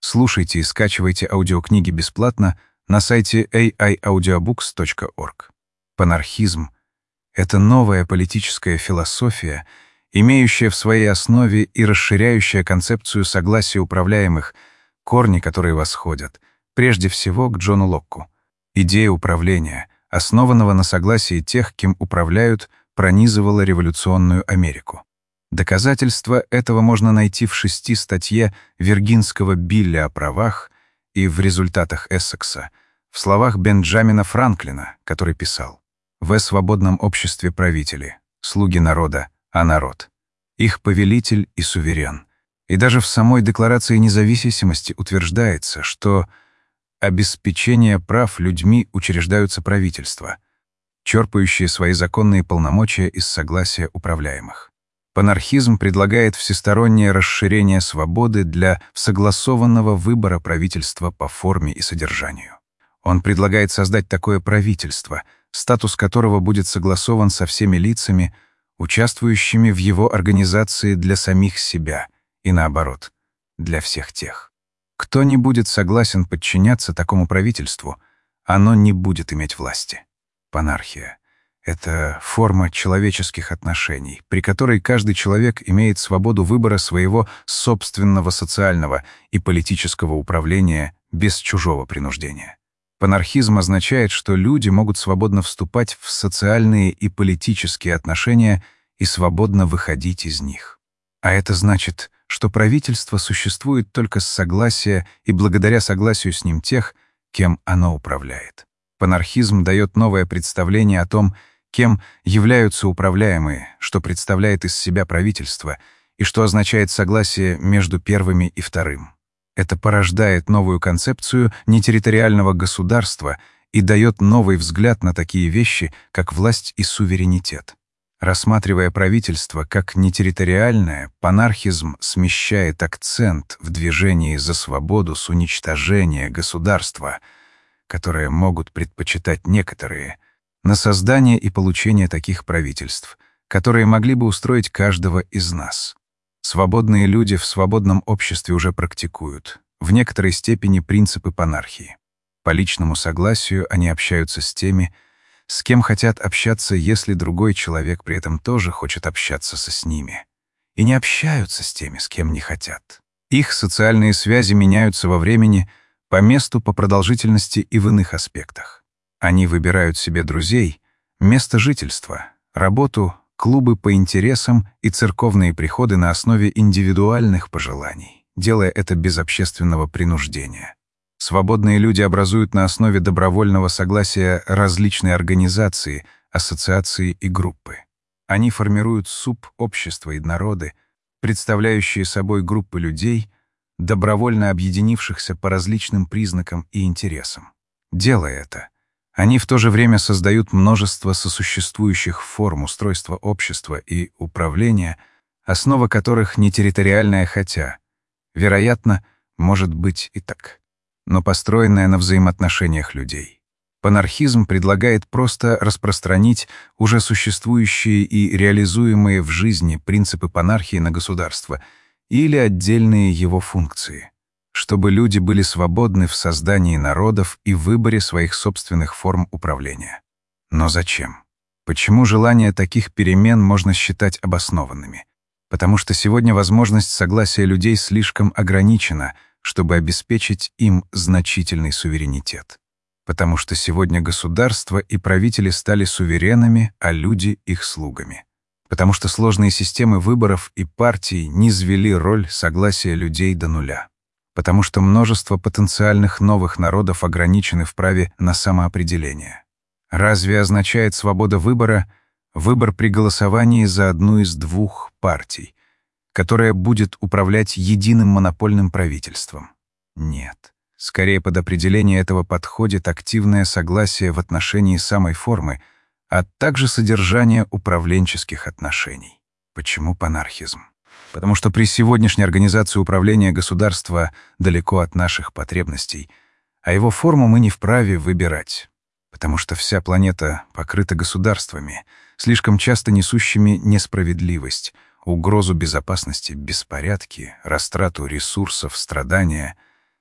Слушайте и скачивайте аудиокниги бесплатно на сайте aiaudiobooks.org. Панархизм — это новая политическая философия, имеющая в своей основе и расширяющая концепцию согласия управляемых, корни которой восходят, прежде всего, к Джону Локку. Идея управления, основанного на согласии тех, кем управляют, пронизывала революционную Америку. Доказательства этого можно найти в 6 статье Виргинского Билля о правах и в результатах Эссекса, в словах Бенджамина Франклина, который писал: «В свободном обществе правители, слуги народа, а народ, их повелитель и суверен». И даже в самой Декларации независимости утверждается, что обеспечение прав людьми учреждаются правительства, черпающие свои законные полномочия из согласия управляемых. Панархизм предлагает всестороннее расширение свободы для согласованного выбора правительства по форме и содержанию. Он предлагает создать такое правительство, статус которого будет согласован со всеми лицами, участвующими в его организации для самих себя, и наоборот, для всех тех. Кто не будет согласен подчиняться такому правительству, оно не будет иметь власти. Панархия — это форма человеческих отношений, при которой каждый человек имеет свободу выбора своего собственного социального и политического управления без чужого принуждения. Панархизм означает, что люди могут свободно вступать в социальные и политические отношения и свободно выходить из них. А это значит, что правительство существует только с согласия и благодаря согласию с ним тех, кем оно управляет. Панархизм дает новое представление о том, кем являются управляемые, что представляет из себя правительство и что означает согласие между первыми и вторым. Это порождает новую концепцию нетерриториального государства и дает новый взгляд на такие вещи, как власть и суверенитет. Рассматривая правительство как нетерриториальное, панархизм смещает акцент в движении за свободу с уничтожения государства, которое могут предпочитать некоторые, на создание и получение таких правительств, которые могли бы устроить каждого из нас. Свободные люди в свободном обществе уже практикуют, в некоторой степени, принципы панархии. По личному согласию они общаются с теми, с кем хотят общаться, если другой человек при этом тоже хочет общаться с ними. И не общаются с теми, с кем не хотят. Их социальные связи меняются во времени, по месту, по продолжительности и в иных аспектах. Они выбирают себе друзей, место жительства, работу, клубы по интересам и церковные приходы на основе индивидуальных пожеланий, делая это без общественного принуждения. Свободные люди образуют на основе добровольного согласия различные организации, ассоциации и группы. Они формируют субобщества и народы, представляющие собой группы людей, добровольно объединившихся по различным признакам и интересам. Делая это, они в то же время создают множество сосуществующих форм устройства общества и управления, основа которых не территориальная, хотя, вероятно, может быть и так, но построенная на взаимоотношениях людей. Панархизм предлагает просто распространить уже существующие и реализуемые в жизни принципы панархии на государство или отдельные его функции, чтобы люди были свободны в создании народов и выборе своих собственных форм управления. Но зачем? Почему желание таких перемен можно считать обоснованными? Потому что сегодня возможность согласия людей слишком ограничена, чтобы обеспечить им значительный суверенитет. Потому что сегодня государство и правители стали суверенами, а люди — их слугами. Потому что сложные системы выборов и партий низвели роль согласия людей до нуля. Потому что множество потенциальных новых народов ограничены в праве на самоопределение. Разве означает свобода выбора выбор при голосовании за одну из двух партий, которая будет управлять единым монопольным правительством? Нет. Скорее, под определение этого подходит активное согласие в отношении самой формы, а также содержание управленческих отношений. Почему панархизм? Потому что при сегодняшней организации управления государства далеко от наших потребностей, а его форму мы не вправе выбирать. Потому что вся планета покрыта государствами, слишком часто несущими несправедливость, угрозу безопасности, беспорядки, растрату ресурсов, страдания,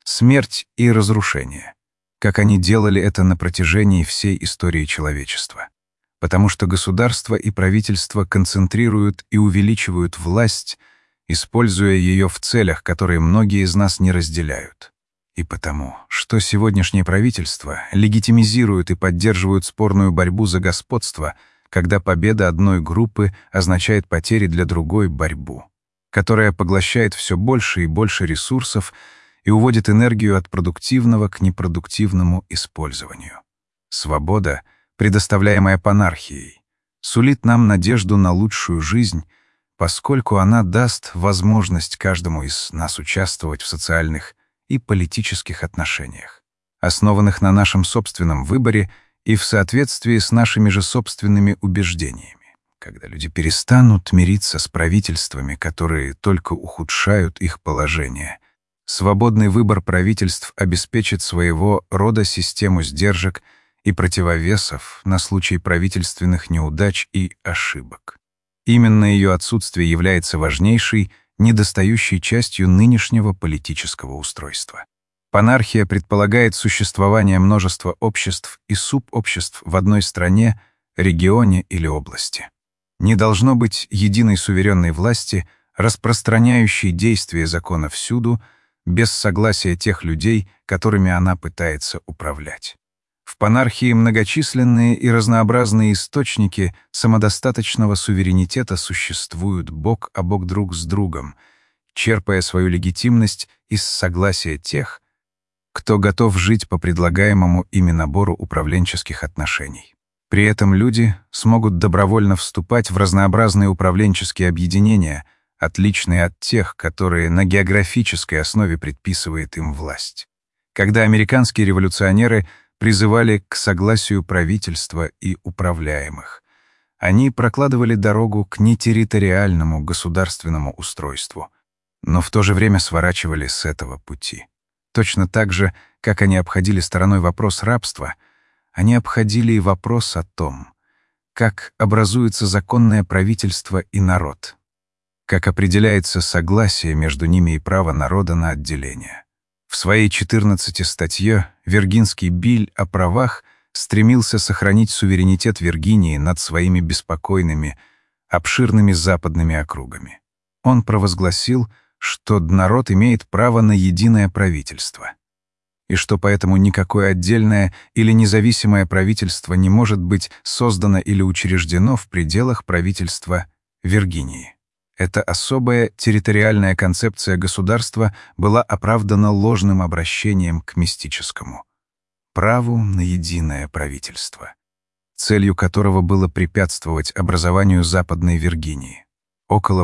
смерть и разрушение, как они делали это на протяжении всей истории человечества. Потому что государство и правительство концентрируют и увеличивают власть, используя ее в целях, которые многие из нас не разделяют. И потому, что сегодняшнее правительство легитимизирует и поддерживают спорную борьбу за господство, когда победа одной группы означает потери для другой борьбу, которая поглощает все больше и больше ресурсов и уводит энергию от продуктивного к непродуктивному использованию. Свобода, предоставляемая панархией, сулит нам надежду на лучшую жизнь, поскольку она даст возможность каждому из нас участвовать в социальных и политических отношениях, основанных на нашем собственном выборе и в соответствии с нашими же собственными убеждениями. Когда люди перестанут мириться с правительствами, которые только ухудшают их положение, свободный выбор правительств обеспечит своего рода систему сдержек и противовесов на случай правительственных неудач и ошибок. Именно ее отсутствие является важнейшей, недостающей частью нынешнего политического устройства. Панархия предполагает существование множества обществ и субобществ в одной стране, регионе или области. Не должно быть единой суверенной власти, распространяющей действие закона всюду, без согласия тех людей, которыми она пытается управлять. В панархии многочисленные и разнообразные источники самодостаточного суверенитета существуют бок о бок друг с другом, черпая свою легитимность из согласия тех, кто готов жить по предлагаемому ими набору управленческих отношений. При этом люди смогут добровольно вступать в разнообразные управленческие объединения, отличные от тех, которые на географической основе предписывает им власть. Когда американские революционеры призывали к согласию правительства и управляемых, они прокладывали дорогу к нетерриториальному государственному устройству, но в то же время сворачивали с этого пути. Точно так же, как они обходили стороной вопрос рабства, они обходили и вопрос о том, как образуется законное правительство и народ, как определяется согласие между ними и право народа на отделение. В своей 14 статье Виргинский Биль о правах стремился сохранить суверенитет Виргинии над своими беспокойными, обширными западными округами. Он провозгласил, что народ имеет право на единое правительство, и что поэтому никакое отдельное или независимое правительство не может быть создано или учреждено в пределах правительства Виргинии. Эта особая территориальная концепция государства была оправдана ложным обращением к мистическому праву на единое правительство, целью которого было препятствовать образованию Западной Виргинии. Около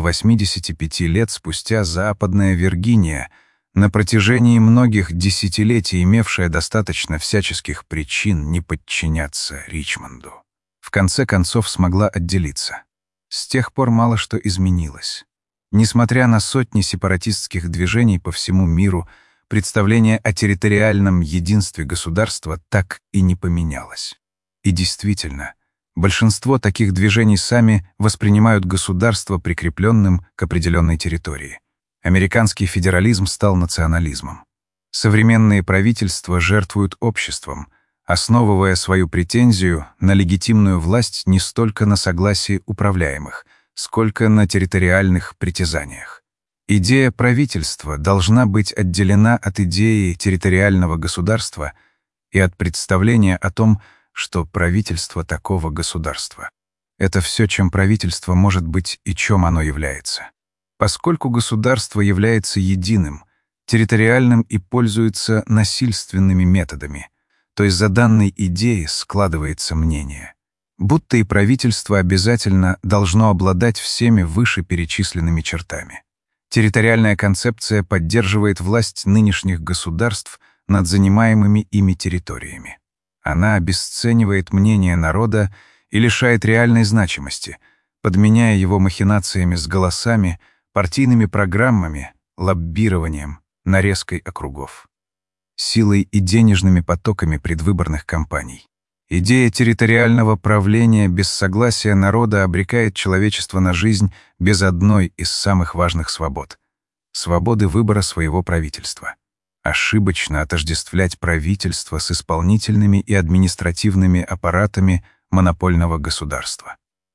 85 лет спустя Западная Виргиния, на протяжении многих десятилетий имевшая достаточно всяческих причин не подчиняться Ричмонду, в конце концов смогла отделиться. С тех пор мало что изменилось. Несмотря на сотни сепаратистских движений по всему миру, представление о территориальном единстве государства так и не поменялось. И действительно, большинство таких движений сами воспринимают государство прикрепленным к определенной территории. Американский федерализм стал национализмом. Современные правительства жертвуют обществом, основывая свою претензию на легитимную власть не столько на согласии управляемых, сколько на территориальных притязаниях. Идея правительства должна быть отделена от идеи территориального государства и от представления о том, что правительство такого государства — это все, чем правительство может быть и чем оно является. Поскольку государство является единым, территориальным и пользуется насильственными методами, то из-за данной идеи складывается мнение, будто и правительство обязательно должно обладать всеми вышеперечисленными чертами. Территориальная концепция поддерживает власть нынешних государств над занимаемыми ими территориями. Она обесценивает мнение народа и лишает реальной значимости, подменяя его махинациями с голосами, партийными программами, лоббированием, нарезкой округов, силой и денежными потоками предвыборных кампаний. Идея территориального правления без согласия народа обрекает человечество на жизнь без одной из самых важных свобод — свободы выбора своего правительства. ошибочно отождествлять правительство с исполнительными и административными аппаратами монопольного государства.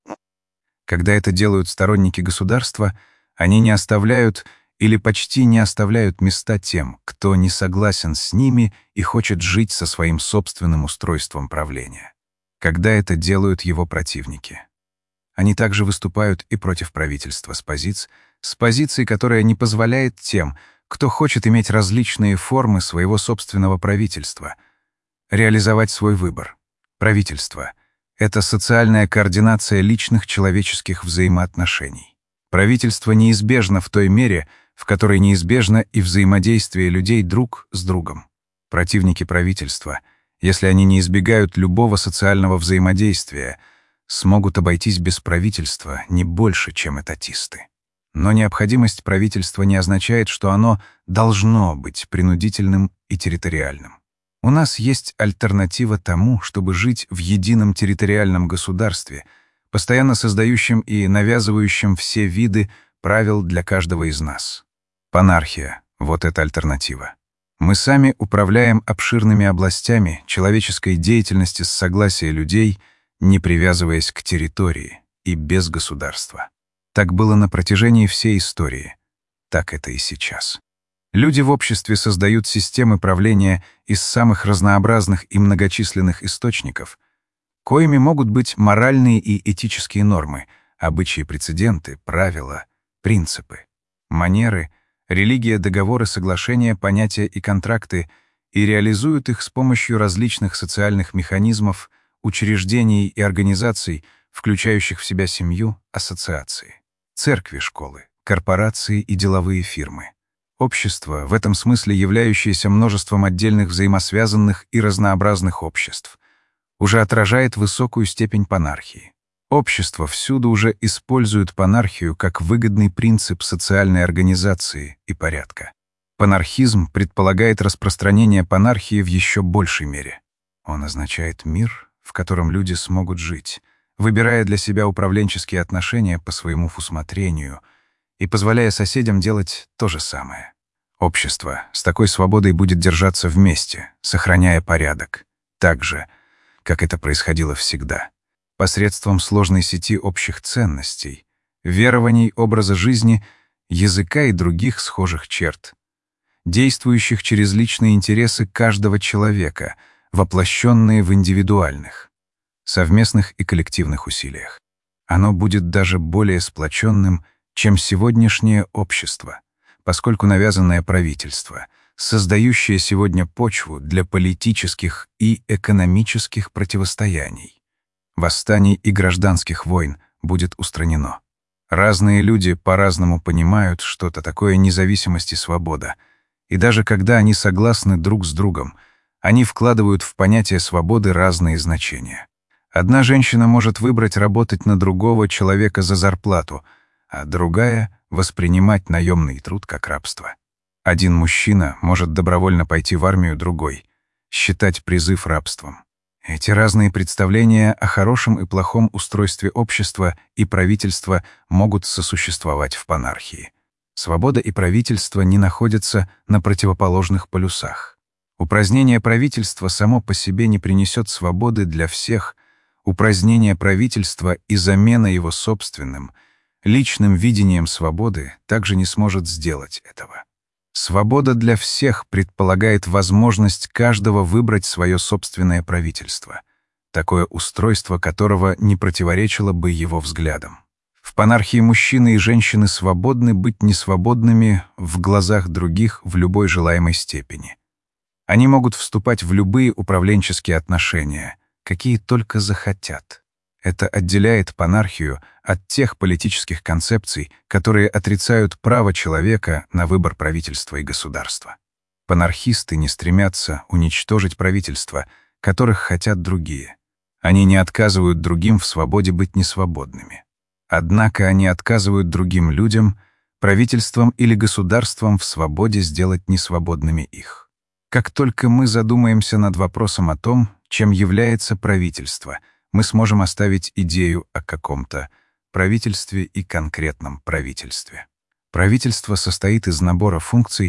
Когда это делают сторонники государства, они не оставляют или почти не оставляют места тем, кто не согласен с ними и хочет жить со своим собственным устройством правления. Когда это делают его противники, они также выступают и против правительства с позиции, которая не позволяет тем, кто хочет иметь различные формы своего собственного правительства, реализовать свой выбор. Правительство — это социальная координация личных человеческих взаимоотношений. Правительство неизбежно в той мере, в которой неизбежно и взаимодействие людей друг с другом. Противники правительства, если они не избегают любого социального взаимодействия, смогут обойтись без правительства не больше, чем этатисты. Но необходимость правительства не означает, что оно должно быть принудительным и территориальным. У нас есть альтернатива тому, чтобы жить в едином территориальном государстве, постоянно создающем и навязывающем все виды правил для каждого из нас. Панархия — вот эта альтернатива. Мы сами управляем обширными областями человеческой деятельности с согласия людей, не привязываясь к территории и без государства. Так было на протяжении всей истории. Так это и сейчас. Люди в обществе создают системы правления из самых разнообразных и многочисленных источников, коими могут быть моральные и этические нормы, обычаи, прецеденты, правила, принципы, манеры, религия, договоры, соглашения, понятия и контракты, и реализуют их с помощью различных социальных механизмов, учреждений и организаций, включающих в себя семью, ассоциации, церкви, школы, корпорации и деловые фирмы. Общество, в этом смысле являющееся множеством отдельных взаимосвязанных и разнообразных обществ, уже отражает высокую степень панархии. Общество всюду уже использует панархию как выгодный принцип социальной организации и порядка. Панархизм предполагает распространение панархии в еще большей мере. Он означает мир, в котором люди смогут жить, выбирая для себя управленческие отношения по своему усмотрению и позволяя соседям делать то же самое. Общество с такой свободой будет держаться вместе, сохраняя порядок, так же, как это происходило всегда, посредством сложной сети общих ценностей, верований, образа жизни, языка и других схожих черт, действующих через личные интересы каждого человека, воплощенные в индивидуальных, совместных и коллективных усилиях. Оно будет даже более сплоченным, чем сегодняшнее общество, поскольку навязанное правительство, создающее сегодня почву для политических и экономических противостояний, восстаний и гражданских войн, будет устранено. Разные люди по-разному понимают что-то такое независимость и свобода, и даже когда они согласны друг с другом, они вкладывают в понятие свободы разные значения. Одна женщина может выбрать работать на другого человека за зарплату, а другая — воспринимать наемный труд как рабство. Один мужчина может добровольно пойти в армию, другой — считать призыв рабством. Эти разные представления о хорошем и плохом устройстве общества и правительства могут сосуществовать в панархии. Свобода и правительство не находятся на противоположных полюсах. Упразднение правительства само по себе не принесет свободы для всех. Упразднение правительства и замена его собственным, личным видением свободы также не сможет сделать этого. Свобода для всех предполагает возможность каждого выбрать свое собственное правительство, такое устройство которого не противоречило бы его взглядам. В панархии мужчины и женщины свободны быть несвободными в глазах других в любой желаемой степени. Они могут вступать в любые управленческие отношения, какие только захотят. Это отделяет панархию от тех политических концепций, которые отрицают право человека на выбор правительства и государства. Панархисты не стремятся уничтожить правительства, которых хотят другие. Они не отказывают другим в свободе быть несвободными. Однако они отказывают другим людям, правительствам или государствам в свободе сделать несвободными их. Как только мы задумаемся над вопросом о том, чем является правительство, мы сможем оставить идею о каком-то правительстве и конкретном правительстве. Правительство состоит из набора функций,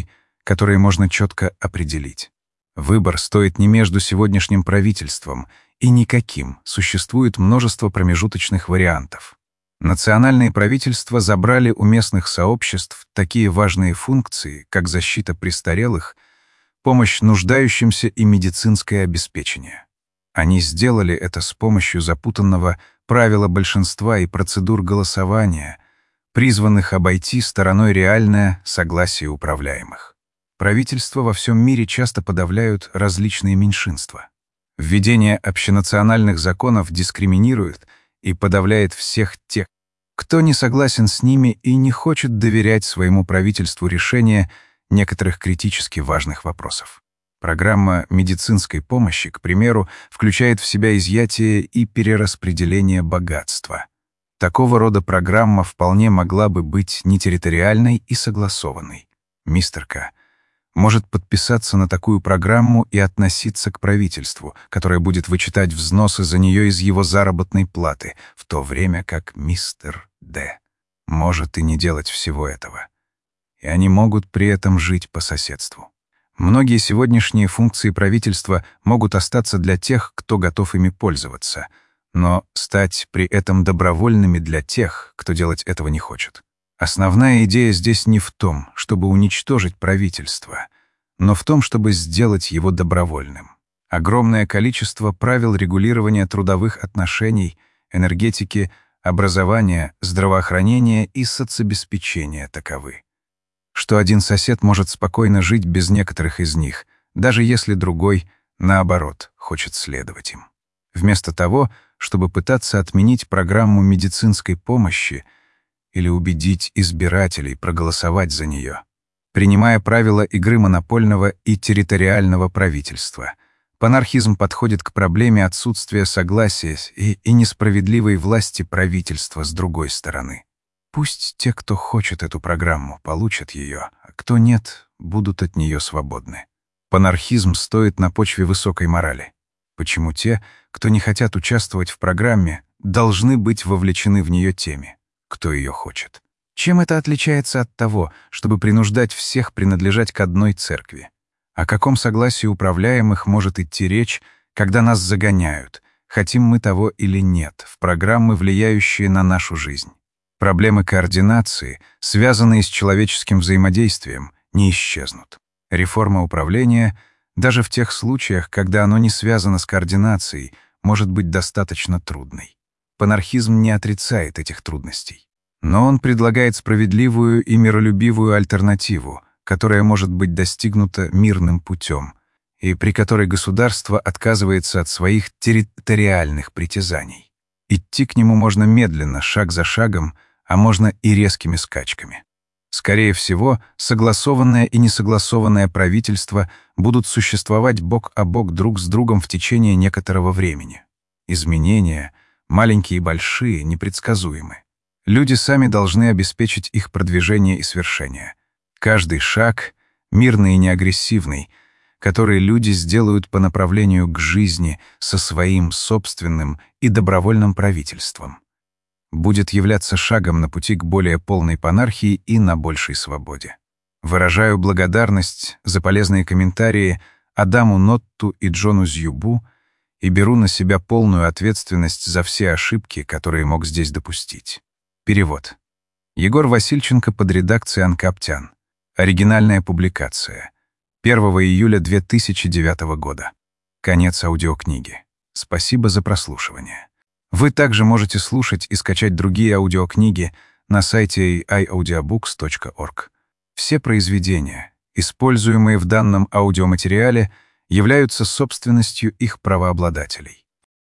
которые можно четко определить. Выбор стоит не между сегодняшним правительством и никаким, существует множество промежуточных вариантов. Национальные правительства забрали у местных сообществ такие важные функции, как защита престарелых, помощь нуждающимся и медицинское обеспечение. Они сделали это с помощью запутанного правила большинства и процедур голосования, призванных обойти стороной реальное согласие управляемых. Правительства во всем мире часто подавляют различные меньшинства. Введение общенациональных законов дискриминирует и подавляет всех тех, кто не согласен с ними и не хочет доверять своему правительству решение некоторых критически важных вопросов. Программа медицинской помощи, к примеру, включает в себя изъятие и перераспределение богатства. Такого рода программа вполне могла бы быть нетерриториальной и согласованной. Мистер К. может подписаться на такую программу и относиться к правительству, которое будет вычитать взносы за нее из его заработной платы, в то время как мистер Д. может и не делать всего этого. И они могут при этом жить по соседству. Многие сегодняшние функции правительства могут остаться для тех, кто готов ими пользоваться, но стать при этом добровольными для тех, кто делать этого не хочет. Основная идея здесь не в том, чтобы уничтожить правительство, но в том, чтобы сделать его добровольным. Огромное количество правил регулирования трудовых отношений, энергетики, образования, здравоохранения и соцобеспечения таковы, что один сосед может спокойно жить без некоторых из них, даже если другой, наоборот, хочет следовать им. Вместо того, чтобы пытаться отменить программу медицинской помощи или убедить избирателей проголосовать за нее, принимая правила игры монопольного и территориального правительства, панархизм подходит к проблеме отсутствия согласия и несправедливой власти правительства с другой стороны. Пусть те, кто хочет эту программу, получат ее, а кто нет, будут от нее свободны. Панархизм стоит на почве высокой морали. Почему те, кто не хотят участвовать в программе, должны быть вовлечены в нее теми, кто ее хочет? Чем это отличается от того, чтобы принуждать всех принадлежать к одной церкви? О каком согласии управляемых может идти речь, когда нас загоняют, хотим мы того или нет, в программы, влияющие на нашу жизнь? Проблемы координации, связанные с человеческим взаимодействием, не исчезнут. Реформа управления, даже в тех случаях, когда оно не связано с координацией, может быть достаточно трудной. Панархизм не отрицает этих трудностей. Но он предлагает справедливую и миролюбивую альтернативу, которая может быть достигнута мирным путем, и при которой государство отказывается от своих территориальных притязаний. Идти к нему можно медленно, шаг за шагом, а можно и резкими скачками. Скорее всего, согласованное и несогласованное правительство будут существовать бок о бок друг с другом в течение некоторого времени. Изменения, маленькие и большие, непредсказуемы. Люди сами должны обеспечить их продвижение и свершение. Каждый шаг, мирный и неагрессивный, который люди сделают по направлению к жизни со своим собственным и добровольным правительством, будет являться шагом на пути к более полной панархии и на большей свободе. Выражаю благодарность за полезные комментарии Адаму Нотту и Джону Зьюбу и беру на себя полную ответственность за все ошибки, которые мог здесь допустить. Перевод. Егор Васильченко под редакцией Анкаптян. Оригинальная публикация. 1 июля 2009 года. Конец аудиокниги. Спасибо за прослушивание. Вы также можете слушать и скачать другие аудиокниги на сайте iaudiobooks.org. Все произведения, используемые в данном аудиоматериале, являются собственностью их правообладателей.